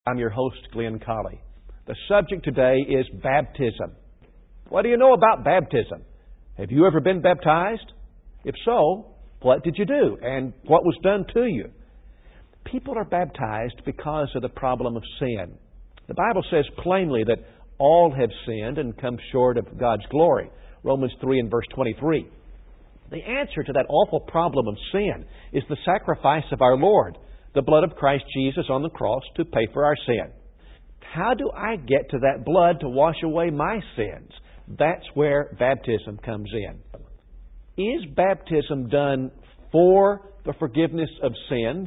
I'm your host, Glenn Colley. The subject today is baptism. What do you know about baptism? Have you ever been baptized? If so, what did you do? And what was done to you? People are baptized because of the problem of sin. The Bible says plainly that all have sinned and come short of God's glory. Romans 3 and verse 23. The answer to that awful problem of sin is the sacrifice of our Lord, the blood of Christ Jesus on the cross to pay for our sin. How do I get to that blood to wash away my sins? That's where baptism comes in. Is baptism done for the forgiveness of sins,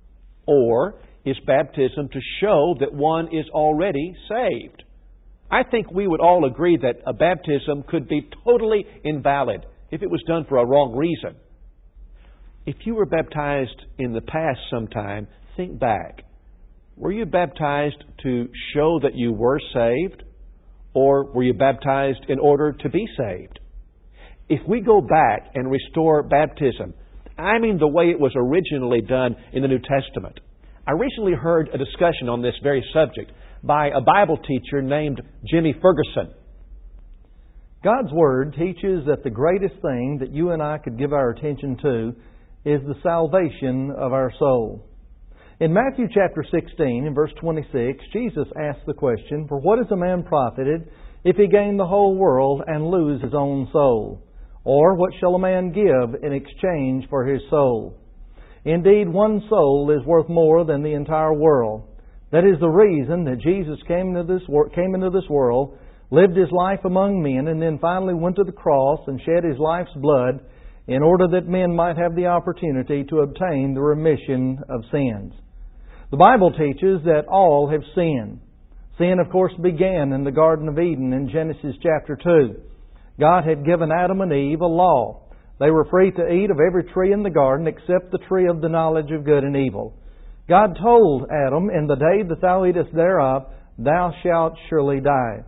or is baptism to show that one is already saved? I think we would all agree that a baptism could be totally invalid if it was done for a wrong reason. If you were baptized in the past sometime, think back. Were you baptized to show that you were saved? Or were you baptized in order to be saved? If we go back and restore baptism, I mean the way it was originally done in the New Testament. I recently heard a discussion on this very subject by a Bible teacher named Jimmy Ferguson. God's Word teaches that the greatest thing that you and I could give our attention to is the salvation of our soul. In Matthew chapter 16 and verse 26, Jesus asked the question, "For what is a man profited if he gain the whole world and lose his own soul? Or what shall a man give in exchange for his soul? Indeed, one soul is worth more than the entire world." That is the reason that Jesus came into this world, lived His life among men, and then finally went to the cross and shed His life's blood in order that men might have the opportunity to obtain the remission of sins. The Bible teaches that all have sinned. Sin, of course, began in the Garden of Eden in Genesis chapter 2. God had given Adam and Eve a law. They were free to eat of every tree in the garden except the tree of the knowledge of good and evil. God told Adam, "In the day that thou eatest thereof, thou shalt surely die."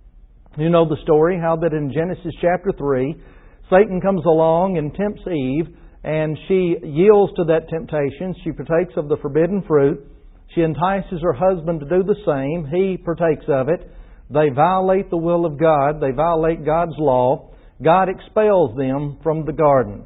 You know the story, how that in Genesis chapter 3, Satan comes along and tempts Eve, and she yields to that temptation. She partakes of the forbidden fruit. She entices her husband to do the same. He partakes of it. They violate the will of God. They violate God's law. God expels them from the garden.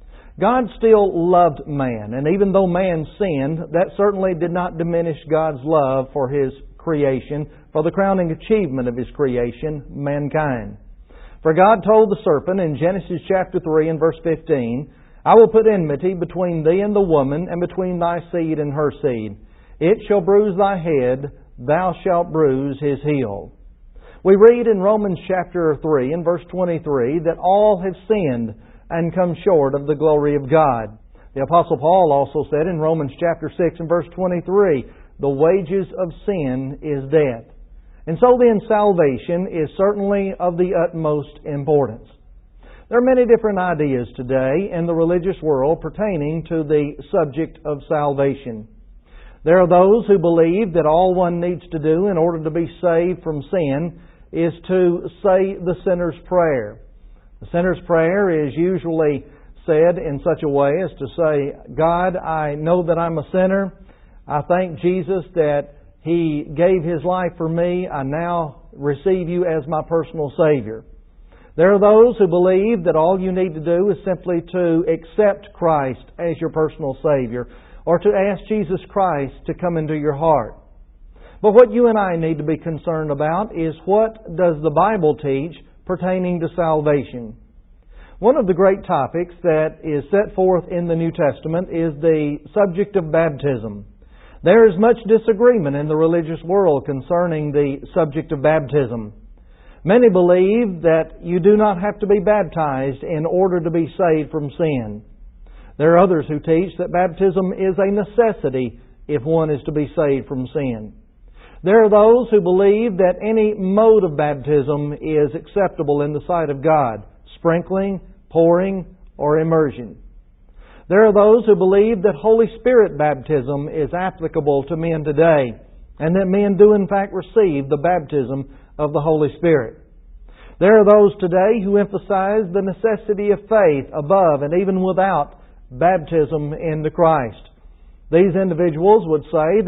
God still loved man, and even though man sinned, that certainly did not diminish God's love for His creation, for the crowning achievement of His creation, mankind. For God told the serpent in Genesis chapter 3 and verse 15, "I will put enmity between thee and the woman, and between thy seed and her seed. It shall bruise thy head, thou shalt bruise his heel." We read in Romans chapter 3 and verse 23 that all have sinned and come short of the glory of God. The Apostle Paul also said in Romans chapter 6 and verse 23, "The wages of sin is death." And so then salvation is certainly of the utmost importance. There are many different ideas today in the religious world pertaining to the subject of salvation. There are those who believe that all one needs to do in order to be saved from sin is to say the sinner's prayer. The sinner's prayer is usually said in such a way as to say, "God, I know that I'm a sinner. I thank Jesus that He gave His life for me. I now receive You as my personal Savior." There are those who believe that all you need to do is simply to accept Christ as your personal Savior, or to ask Jesus Christ to come into your heart. But what you and I need to be concerned about is, what does the Bible teach pertaining to salvation? One of the great topics that is set forth in the New Testament is the subject of baptism. There is much disagreement in the religious world concerning the subject of baptism. Many believe that you do not have to be baptized in order to be saved from sin. There are others who teach that baptism is a necessity if one is to be saved from sin. There are those who believe that any mode of baptism is acceptable in the sight of God: sprinkling, pouring, or immersion. There are those who believe that Holy Spirit baptism is applicable to men today, and that men do in fact receive the baptism of the Holy Spirit. There are those today who emphasize the necessity of faith above and even without baptism into Christ. These individuals would say that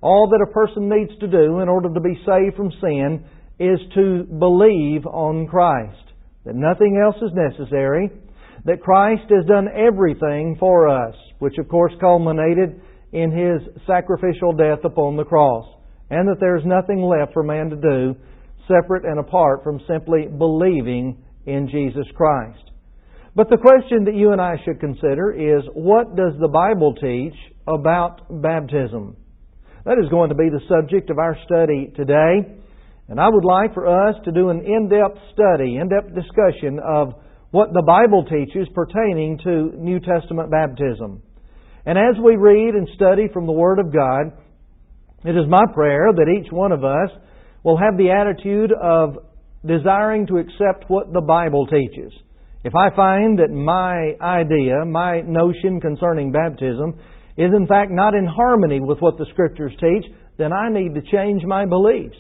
all that a person needs to do in order to be saved from sin is to believe on Christ. That nothing else is necessary. That Christ has done everything for us, which of course culminated in His sacrificial death upon the cross. And that there is nothing left for man to do separate and apart from simply believing in Jesus Christ. But the question that you and I should consider is, what does the Bible teach about baptism? That is going to be the subject of our study today. And I would like for us to do an in-depth study, in-depth discussion of what the Bible teaches pertaining to New Testament baptism. And as we read and study from the Word of God, it is my prayer that each one of us will have the attitude of desiring to accept what the Bible teaches. If I find that my idea, my notion concerning baptism is in fact not in harmony with what the Scriptures teach, then I need to change my beliefs.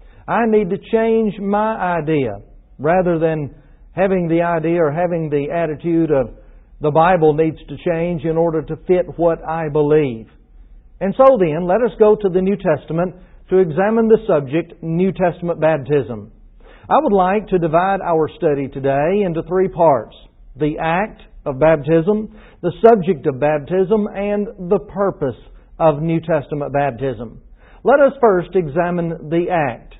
I need to change my idea rather than having the idea or having the attitude of the Bible needs to change in order to fit what I believe. And so then, let us go to the New Testament to examine the subject, New Testament baptism. I would like to divide our study today into three parts: the act of baptism, the subject of baptism, and the purpose of New Testament baptism. Let us first examine the act.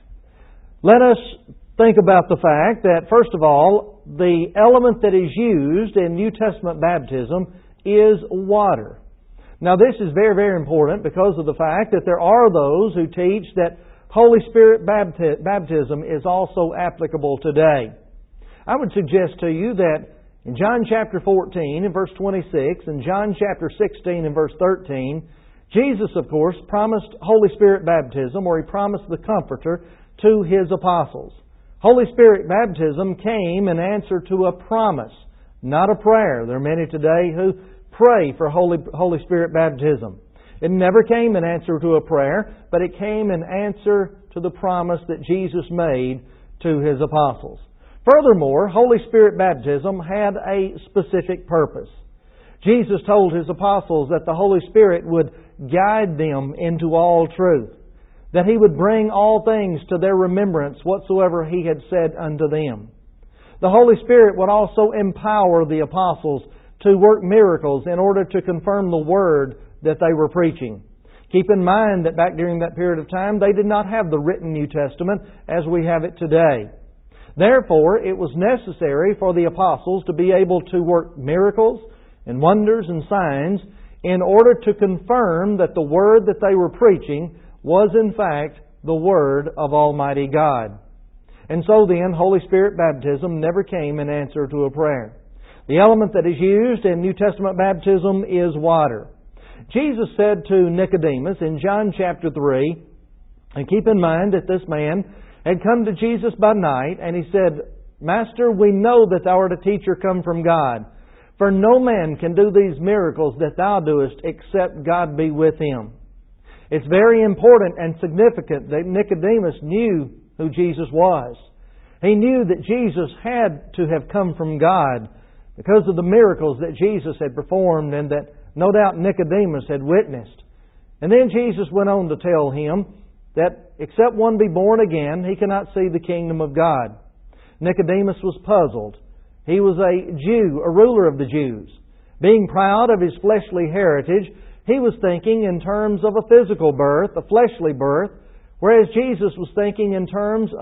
Let us think about the fact that, first of all, the element that is used in New Testament baptism is water. Now, this is very, very important because of the fact that there are those who teach that Holy Spirit baptism is also applicable today. I would suggest to you that in John chapter 14 and verse 26 and John chapter 16 and verse 13, Jesus, of course, promised Holy Spirit baptism, or He promised the Comforter to His apostles. Holy Spirit baptism came in answer to a promise, not a prayer. There are many today who pray for Holy Spirit baptism. It never came in answer to a prayer, but it came in answer to the promise that Jesus made to His apostles. Furthermore, Holy Spirit baptism had a specific purpose. Jesus told His apostles that the Holy Spirit would guide them into all truth, that He would bring all things to their remembrance whatsoever He had said unto them. The Holy Spirit would also empower the apostles to work miracles in order to confirm the Word that they were preaching. Keep in mind that back during that period of time, they did not have the written New Testament as we have it today. Therefore, it was necessary for the apostles to be able to work miracles and wonders and signs in order to confirm that the Word that they were preaching was in fact the Word of Almighty God. And so then, Holy Spirit baptism never came in answer to a prayer. The element that is used in New Testament baptism is water. Jesus said to Nicodemus in John chapter 3, and keep in mind that this man had come to Jesus by night, and he said, Master, we know that Thou art a teacher come from God, for no man can do these miracles that Thou doest except God be with him. It's very important and significant that Nicodemus knew who Jesus was. He knew that Jesus had to have come from God because of the miracles that Jesus had performed and that no doubt Nicodemus had witnessed. And then Jesus went on to tell him that except one be born again, he cannot see the kingdom of God. Nicodemus was puzzled. He was a Jew, a ruler of the Jews. Being proud of his fleshly heritage, he was thinking in terms of a physical birth, a fleshly birth, whereas Jesus was speaking in terms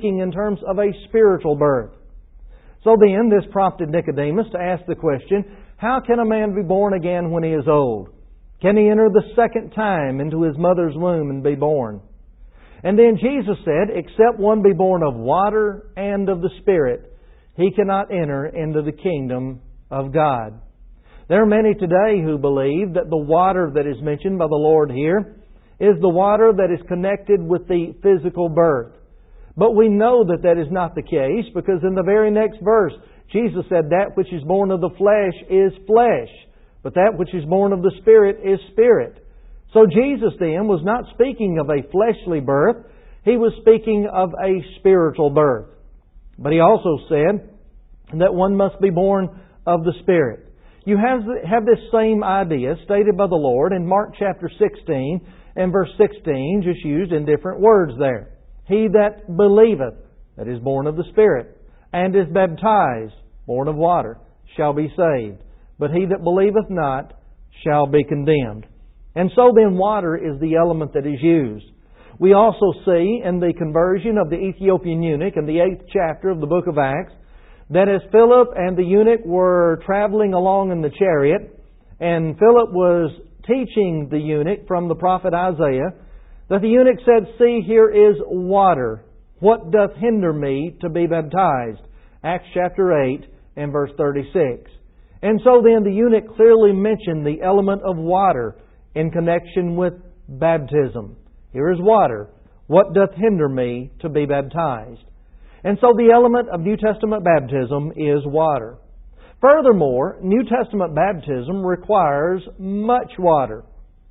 of a spiritual birth. So then, this prompted Nicodemus to ask the question, how can a man be born again when he is old? Can he enter the second time into his mother's womb and be born? And then Jesus said, except one be born of water and of the Spirit, he cannot enter into the kingdom of God. There are many today who believe that the water that is mentioned by the Lord here is the water that is connected with the physical birth. But we know that that is not the case, because in the very next verse, Jesus said, that which is born of the flesh is flesh, but that which is born of the Spirit is spirit. So Jesus then was not speaking of a fleshly birth, He was speaking of a spiritual birth. But He also said that one must be born of the Spirit. You have this same idea stated by the Lord in Mark chapter 16 And verse 16 just used in different words there. He that believeth, that is born of the Spirit, and is baptized, born of water, shall be saved. But he that believeth not shall be condemned. And so then water is the element that is used. We also see in the conversion of the Ethiopian eunuch in the 8th chapter of the book of Acts that as Philip and the eunuch were traveling along in the chariot, and Philip was teaching the eunuch from the prophet Isaiah, that the eunuch said, "See, here is water. What doth hinder me to be baptized?" Acts chapter 8 and verse 36. And so then the eunuch clearly mentioned the element of water in connection with baptism. Here is water. What doth hinder me to be baptized? And so the element of New Testament baptism is water. Furthermore, New Testament baptism requires much water.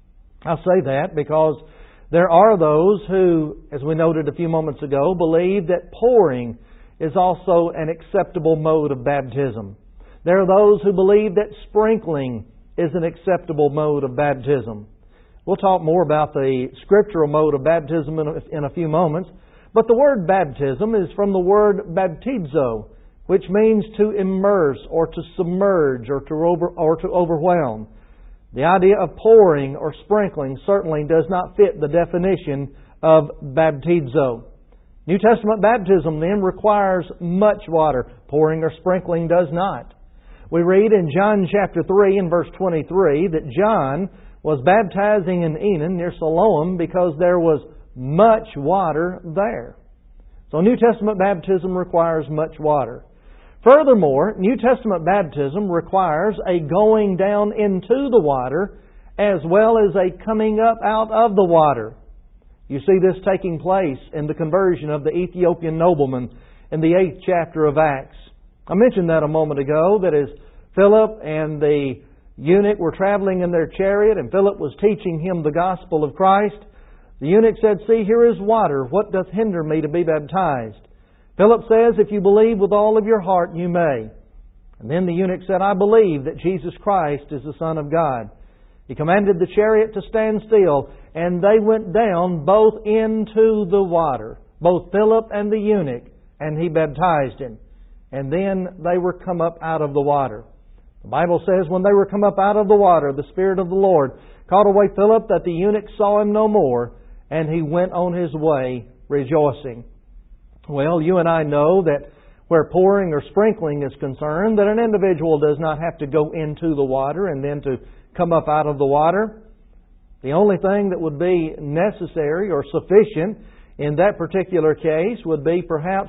I say that because there are those who, as we noted a few moments ago, believe that pouring is also an acceptable mode of baptism. There are those who believe that sprinkling is an acceptable mode of baptism. We'll talk more about the scriptural mode of baptism in a few moments. But the word baptism is from the word baptizo, which means to immerse or to submerge or to overwhelm. The idea of pouring or sprinkling certainly does not fit the definition of baptizo. New Testament baptism then requires much water. Pouring or sprinkling does not. We read in John chapter 3 and verse 23 that John was baptizing in Enon near Siloam because there was much water there. So New Testament baptism requires much water. Furthermore, New Testament baptism requires a going down into the water as well as a coming up out of the water. You see this taking place in the conversion of the Ethiopian nobleman in the 8th chapter of Acts. I mentioned that a moment ago, that as Philip and the eunuch were traveling in their chariot and Philip was teaching him the gospel of Christ, the eunuch said, "See, here is water. What doth hinder me to be baptized?" Philip says, "If you believe with all of your heart, you may." And then the eunuch said, "I believe that Jesus Christ is the Son of God." He commanded the chariot to stand still, and they went down both into the water, both Philip and the eunuch, and he baptized him. And then they were come up out of the water. The Bible says, when they were come up out of the water, the Spirit of the Lord caught away Philip, that the eunuch saw him no more, and he went on his way rejoicing. Well, you and I know that where pouring or sprinkling is concerned, that an individual does not have to go into the water and then to come up out of the water. The only thing that would be necessary or sufficient in that particular case would be perhaps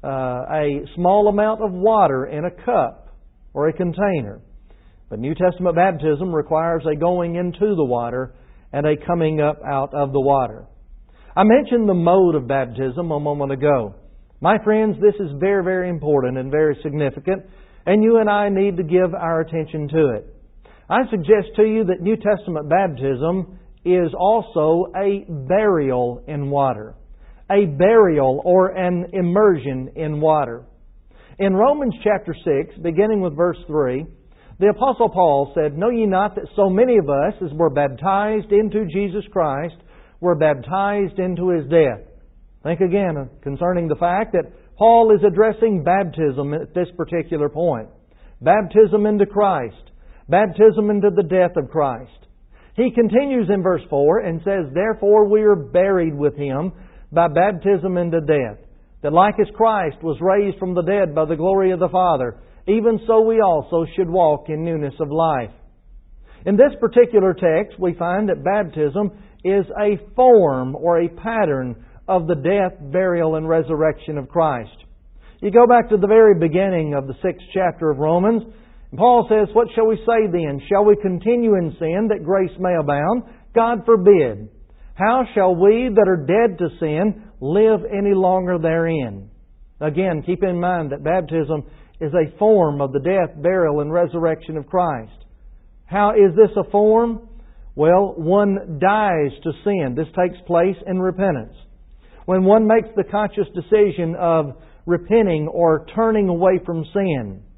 a small amount of water in a cup or a container. But New Testament baptism requires a going into the water and a coming up out of the water. I mentioned the mode of baptism a moment ago. My friends, this is very, very important and very significant, and you and I need to give our attention to it. I suggest to you that New Testament baptism is also a burial in water. A burial or an immersion in water. In Romans chapter 6, beginning with verse 3, the Apostle Paul said, "Know ye not that so many of us as were baptized into Jesus Christ were baptized into His death?" Think again concerning the fact that Paul is addressing baptism at this particular point. Baptism into Christ. Baptism into the death of Christ. He continues in verse 4 and says, "Therefore we are buried with Him by baptism into death, that like as Christ was raised from the dead by the glory of the Father, even so we also should walk in newness of life." In this particular text, we find that baptism is a form or a pattern of the death, burial, and resurrection of Christ. You go back to the very beginning of the 6th chapter of Romans, and Paul says, "What shall we say then? Shall we continue in sin that grace may abound? God forbid. How shall we that are dead to sin live any longer therein?" Again, keep in mind that baptism is a form of the death, burial, and resurrection of Christ. How is this a form? Well, one dies to sin. This takes place in repentance. When one makes the conscious decision of repenting or turning away from sin.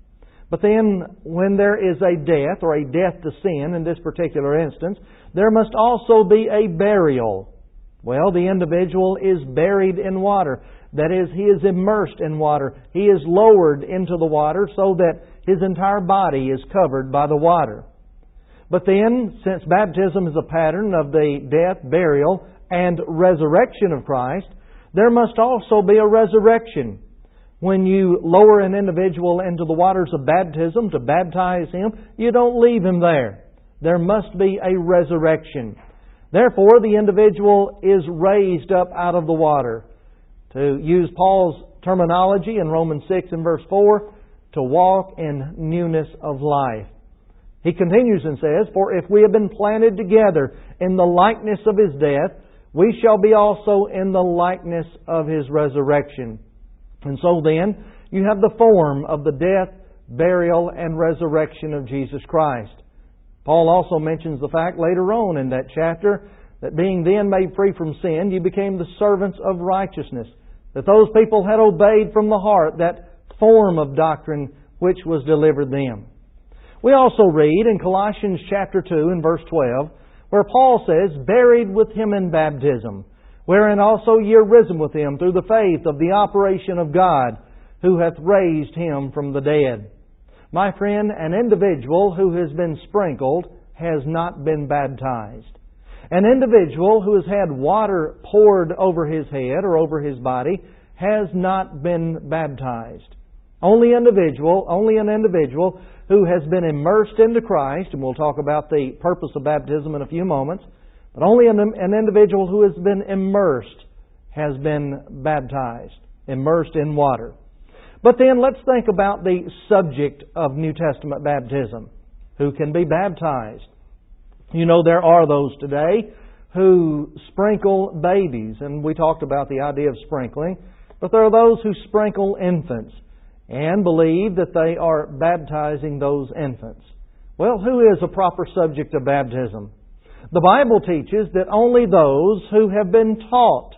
But then, when there is a death, or a death to sin in this particular instance, there must also be a burial. Well, the individual is buried in water. That is, he is immersed in water. He is lowered into the water so that his entire body is covered by the water. But then, since baptism is a pattern of the death, burial, and resurrection of Christ, there must also be a resurrection. When you lower an individual into the waters of baptism to baptize him, you don't leave him there. There must be a resurrection. Therefore, the individual is raised up out of the water. To use Paul's terminology in Romans 6 and verse 4, to walk in newness of life. He continues and says, "For if we have been planted together in the likeness of His death, we shall be also in the likeness of His resurrection." And so then, you have the form of the death, burial, and resurrection of Jesus Christ. Paul also mentions the fact later on in that chapter that being then made free from sin, you became the servants of righteousness. That those people had obeyed from the heart that form of doctrine which was delivered them. We also read in Colossians chapter 2 and verse 12, where Paul says, "Buried with Him in baptism, wherein also ye are risen with Him through the faith of the operation of God, who hath raised Him from the dead." My friend, an individual who has been sprinkled has not been baptized. An individual who has had water poured over his head or over his body has not been baptized. Only an individual who has been immersed into Christ, and we'll talk about the purpose of baptism in a few moments, but only an individual who has been immersed has been baptized, immersed in water. But then let's think about the subject of New Testament baptism. Who can be baptized? You know, there are those today who sprinkle babies, and we talked about the idea of sprinkling, but there are those who sprinkle infants and believe that they are baptizing those infants. Well, who is a proper subject of baptism? The Bible teaches that only those who have been taught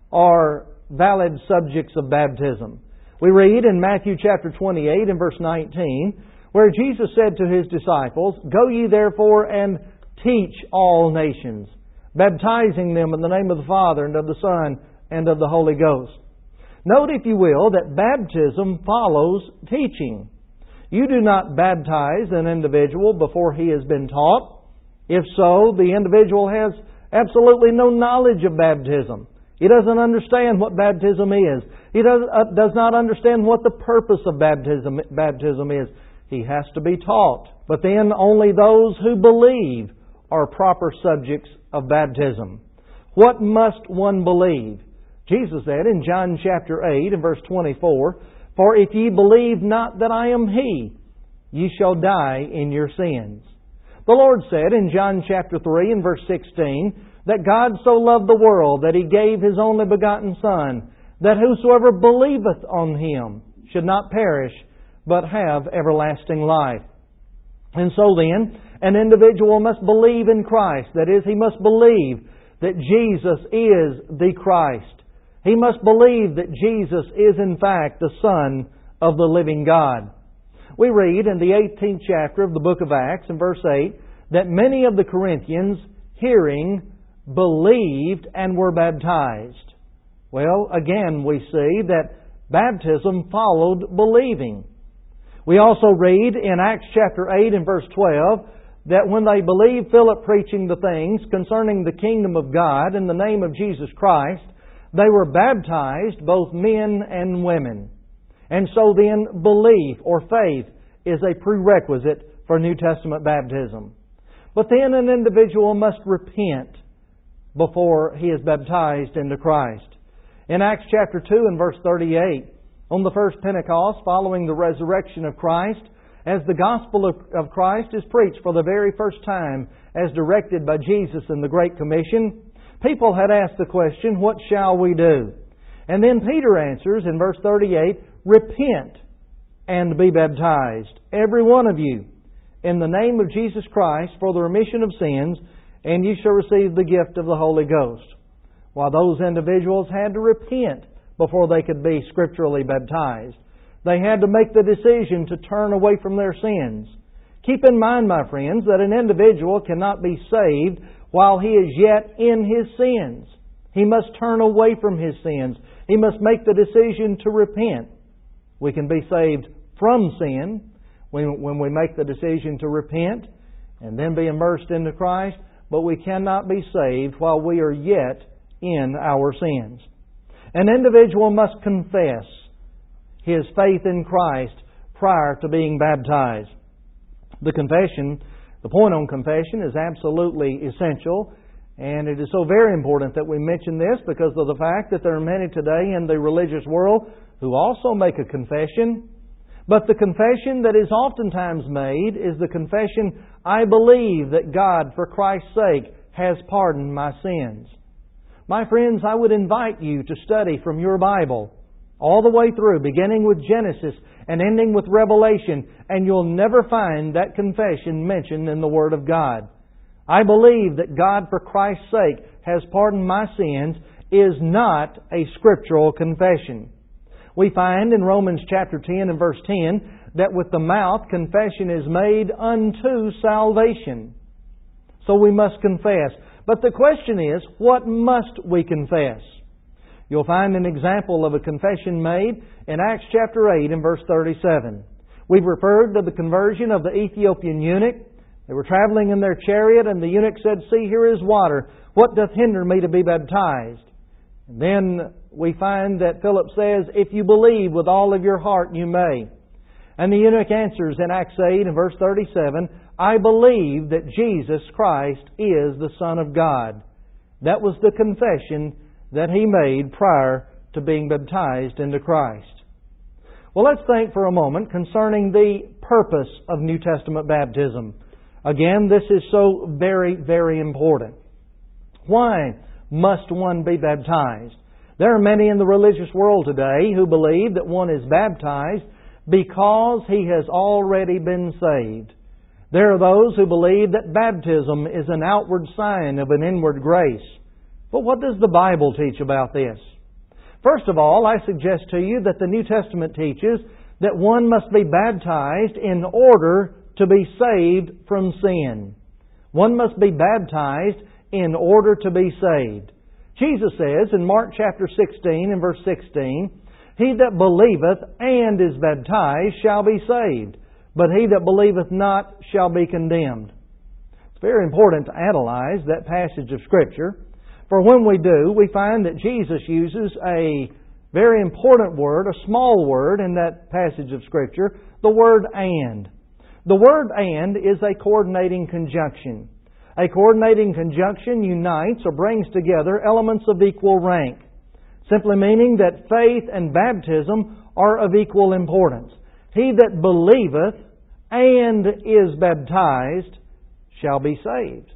are valid subjects of baptism. We read in Matthew chapter 28 and verse 19, where Jesus said to His disciples, "Go ye therefore and teach all nations, baptizing them in the name of the Father and of the Son and of the Holy Ghost." Note, if you will, that baptism follows teaching. You do not baptize an individual before he has been taught. If so, the individual has absolutely no knowledge of baptism. He doesn't understand what baptism is. He does not understand what the purpose of baptism is. He has to be taught. But then only those who believe are proper subjects of baptism. What must one believe? Jesus said in John chapter 8 and verse 24, "For if ye believe not that I am He, ye shall die in your sins." The Lord said in John chapter 3 and verse 16, that God so loved the world that He gave His only begotten Son, that whosoever believeth on Him should not perish, but have everlasting life. And so then, an individual must believe in Christ. That is, he must believe that Jesus is the Christ. He must believe that Jesus is in fact the Son of the living God. We read in the 18th chapter of the book of Acts, in verse 8, that many of the Corinthians, hearing, believed and were baptized. Well, again, we see that baptism followed believing. We also read in Acts chapter 8 and verse 12 that when they believed Philip preaching the things concerning the kingdom of God in the name of Jesus Christ, they were baptized, both men and women. And so then, belief or faith is a prerequisite for New Testament baptism. But then an individual must repent before he is baptized into Christ. In Acts chapter 2 and verse 38, on the first Pentecost, following the resurrection of Christ, as the gospel of Christ is preached for the very first time as directed by Jesus in the Great Commission, people had asked the question, "What shall we do?" And then Peter answers in verse 38, "Repent and be baptized, every one of you, in the name of Jesus Christ for the remission of sins, and ye shall receive the gift of the Holy Ghost." While those individuals had to repent before they could be scripturally baptized. They had to make the decision to turn away from their sins. Keep in mind, my friends, that an individual cannot be saved while he is yet in his sins. He must turn away from his sins. He must make the decision to repent. We can be saved from sin when we make the decision to repent and then be immersed into Christ, but we cannot be saved while we are yet in our sins. An individual must confess his faith in Christ prior to being baptized. The point on confession is absolutely essential, and it is so very important that we mention this because of the fact that there are many today in the religious world who also make a confession. But the confession that is oftentimes made is the confession, I believe that God, for Christ's sake, has pardoned my sins. My friends, I would invite you to study from your Bible all the way through, beginning with Genesis and ending with Revelation, and you'll never find that confession mentioned in the Word of God. I believe that God, for Christ's sake, has pardoned my sins is not a scriptural confession. We find in Romans chapter 10 and verse 10 that with the mouth confession is made unto salvation. So we must confess. But the question is, what must we confess? You'll find an example of a confession made in Acts chapter 8 and verse 37. We've referred to the conversion of the Ethiopian eunuch. They were traveling in their chariot, and the eunuch said, "See, here is water. What doth hinder me to be baptized?" And then we find that Philip says, "If you believe with all of your heart, you may." And the eunuch answers in Acts 8 and verse 37, "I believe that Jesus Christ is the Son of God." That was the confession that he made prior to being baptized into Christ. Well, let's think for a moment concerning the purpose of New Testament baptism. Again, this is so very, very important. Why must one be baptized? There are many in the religious world today who believe that one is baptized because he has already been saved. There are those who believe that baptism is an outward sign of an inward grace. But what does the Bible teach about this? First of all, I suggest to you that the New Testament teaches that one must be baptized in order to be saved from sin. One must be baptized in order to be saved. Jesus says in Mark chapter 16 and verse 16, "He that believeth and is baptized shall be saved, but he that believeth not shall be condemned." It's very important to analyze that passage of Scripture, for when we do, we find that Jesus uses a very important word, a small word in that passage of Scripture, the word "and." The word "and" is a coordinating conjunction. A coordinating conjunction unites or brings together elements of equal rank, simply meaning that faith and baptism are of equal importance. He that believeth and is baptized shall be saved.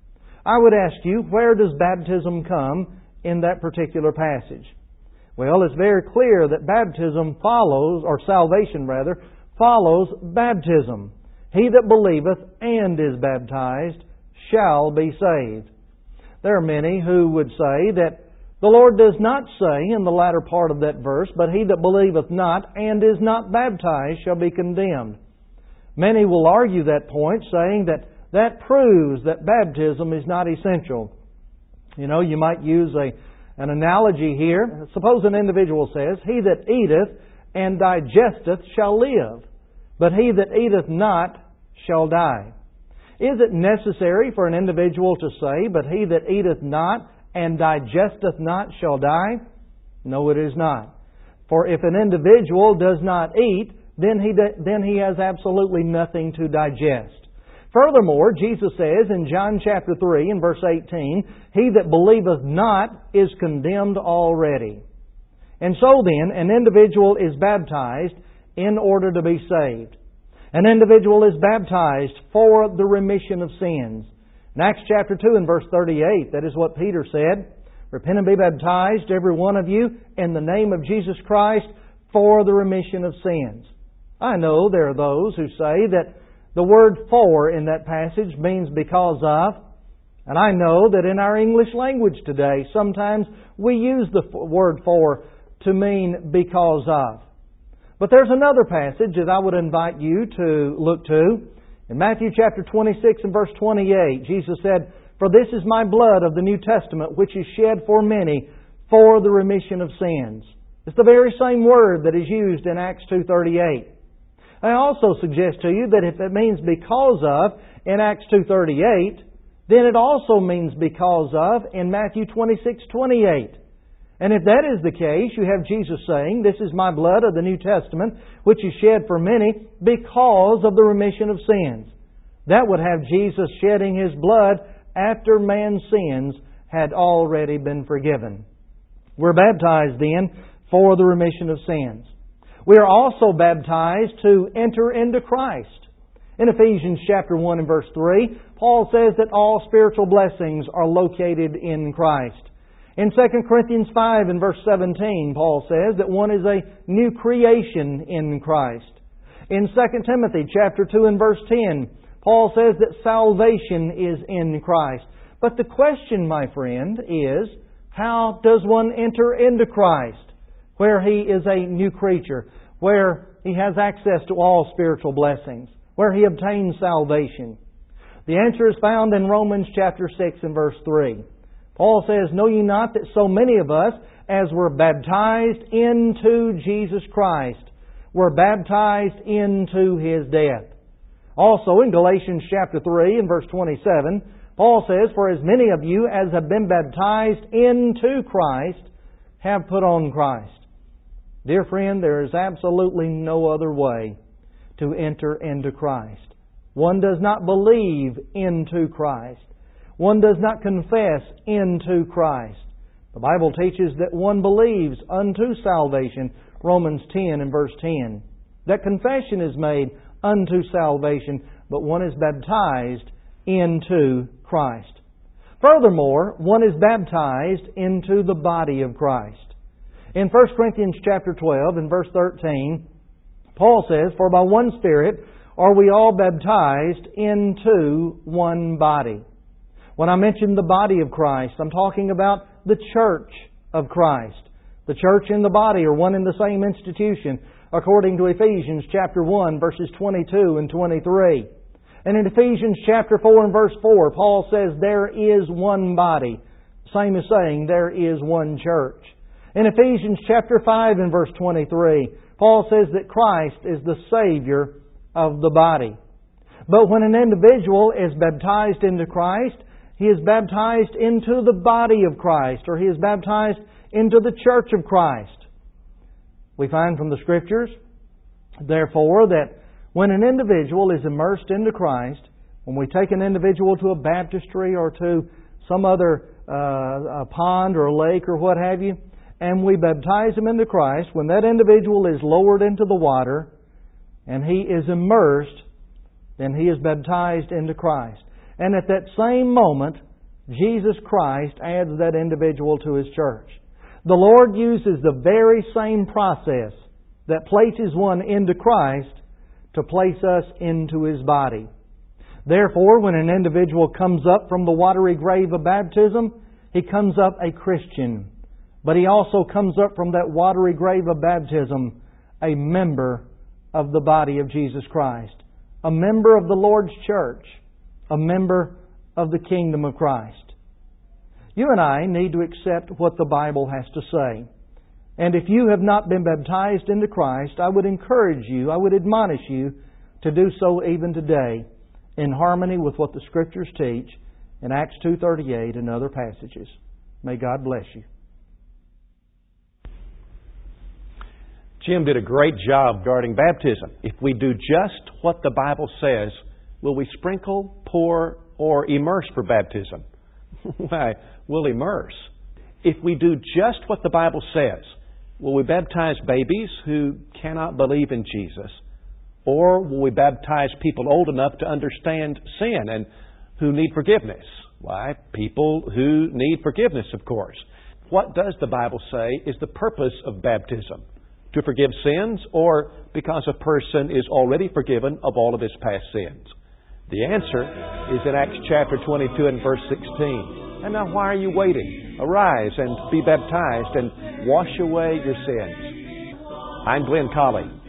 I would ask you, where does baptism come in that particular passage? Well, it's very clear that baptism follows, or salvation rather, follows baptism. He that believeth and is baptized shall be saved. There are many who would say that the Lord does not say in the latter part of that verse, "But he that believeth not and is not baptized shall be condemned." Many will argue that point, saying that that proves that baptism is not essential. You might use an analogy here. Suppose an individual says, "He that eateth and digesteth shall live, but he that eateth not shall die." Is it necessary for an individual to say, "But he that eateth not and digesteth not shall die"? No, it is not. For if an individual does not eat, then he has absolutely nothing to digest. Furthermore, Jesus says in John chapter 3 and verse 18, "He that believeth not is condemned already." And so then, an individual is baptized in order to be saved. An individual is baptized for the remission of sins. In Acts chapter 2 and verse 38, that is what Peter said, "Repent and be baptized, every one of you, in the name of Jesus Christ, for the remission of sins." I know there are those who say that the word "for" in that passage means "because of." And I know that in our English language today, sometimes we use the word "for" to mean "because of." But there's another passage that I would invite you to look to. In Matthew chapter 26 and verse 28, Jesus said, "For this is my blood of the New Testament, which is shed for many for the remission of sins." It's the very same word that is used in Acts 2:38. I also suggest to you that if it means because of in Acts 2:38, then it also means because of in Matthew 26:28. And if that is the case, you have Jesus saying, "This is my blood of the New Testament, which is shed for many because of the remission of sins." That would have Jesus shedding His blood after man's sins had already been forgiven. We're baptized then for the remission of sins. We are also baptized to enter into Christ. In Ephesians chapter 1 and verse 3, Paul says that all spiritual blessings are located in Christ. In 2 Corinthians 5 and verse 17, Paul says that one is a new creation in Christ. In 2 Timothy chapter 2 and verse 10, Paul says that salvation is in Christ. But the question, my friend, is how does one enter into Christ, where he is a new creature, where he has access to all spiritual blessings, where he obtains salvation? The answer is found in Romans chapter 6 and verse 3. Paul says, "Know ye not that so many of us, as were baptized into Jesus Christ, were baptized into His death?" Also in Galatians chapter 3 and verse 27, Paul says, "For as many of you as have been baptized into Christ have put on Christ." Dear friend, there is absolutely no other way to enter into Christ. One does not believe into Christ. One does not confess into Christ. The Bible teaches that one believes unto salvation, Romans 10 and verse 10. That confession is made unto salvation, but one is baptized into Christ. Furthermore, one is baptized into the body of Christ. In 1 Corinthians chapter 12 and verse 13, Paul says, "For by one Spirit are we all baptized into one body." When I mention the body of Christ, I'm talking about the church of Christ. The church and the body are one and the same institution, according to Ephesians chapter 1, verses 22 and 23. And in Ephesians chapter 4 and verse 4, Paul says there is one body. Same as saying there is one church. In Ephesians chapter 5 and verse 23, Paul says that Christ is the Savior of the body. But when an individual is baptized into Christ, he is baptized into the body of Christ, or he is baptized into the church of Christ. We find from the Scriptures, therefore, that when an individual is immersed into Christ, when we take an individual to a baptistry or to some other a pond or a lake or what have you, and we baptize him into Christ, when that individual is lowered into the water and he is immersed, then he is baptized into Christ. And at that same moment, Jesus Christ adds that individual to His church. The Lord uses the very same process that places one into Christ to place us into His body. Therefore, when an individual comes up from the watery grave of baptism, he comes up a Christian. But he also comes up from that watery grave of baptism a member of the body of Jesus Christ, a member of the Lord's church, a member of the kingdom of Christ. You and I need to accept what the Bible has to say. And if you have not been baptized into Christ, I would encourage you, I would admonish you to do so even today, in harmony with what the Scriptures teach in Acts 2:38 and other passages. May God bless you. Jim did a great job guarding baptism. If we do just what the Bible says, will we sprinkle, pour, or immerse for baptism? Why, we'll immerse. If we do just what the Bible says, will we baptize babies who cannot believe in Jesus? Or will we baptize people old enough to understand sin and who need forgiveness? Why, people who need forgiveness, of course. What does the Bible say is the purpose of baptism? To forgive sins, or because a person is already forgiven of all of his past sins? The answer is in Acts chapter 22 and verse 16. And now why are you waiting? Arise and be baptized and wash away your sins. I'm Glenn Colley.